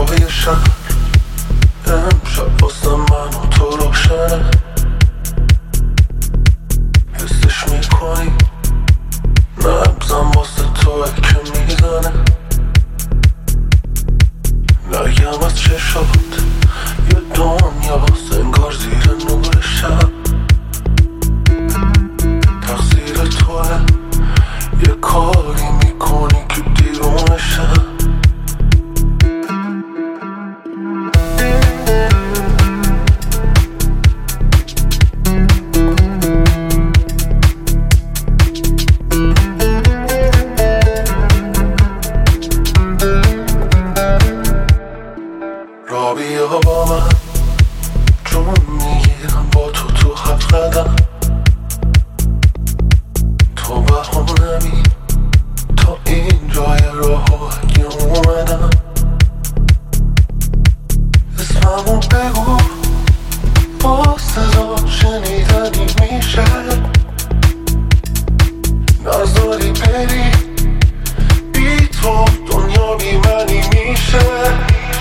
های شهر امشب واسه من و تو روشنه، حسش میکنی نبزم واسه توه که میزنه. نگم از چشات یه دنیاست انگار زیر نور شب، تقصیر توه یه کاری میکنی که دیرون شب. را بیا با من جون میگیرم با تو هفت قدم، تو بهانمی تا این جای راه اگه اومدم. اسممو بگو با صدا شنیدنی میشه، نذاری بری بی تو دنیا بی منی میشه.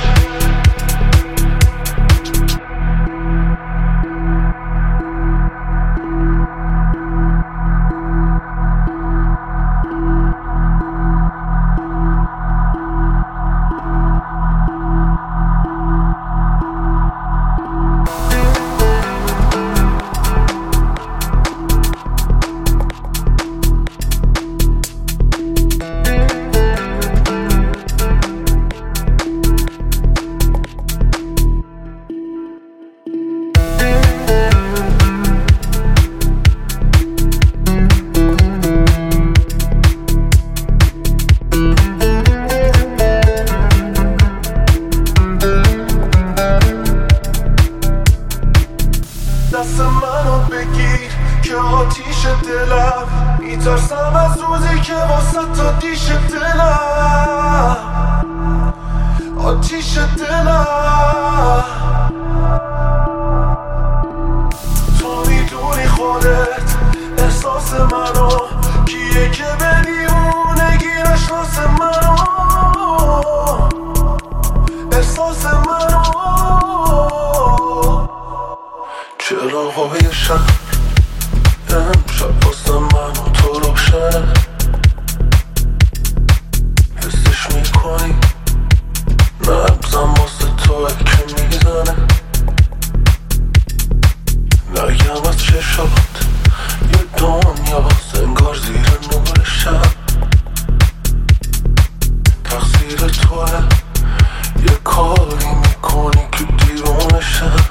دست منو بگیر که آتیش دلم، میترسم از روزی که واسه تا دیش دلم، آتیش دلم. تو میدونی خودت احساس منو، کیه که به دیوونگی نشناس منو، احساس منو. چراغای شهر امشب واسه من و تو روشنه، حسش میکنی نبزم واسه توه که میزنه. نگم از چشات یه دنیاست انگار زیر نور شب، تقصیر توه یه کاری میکنی که دیرون شب.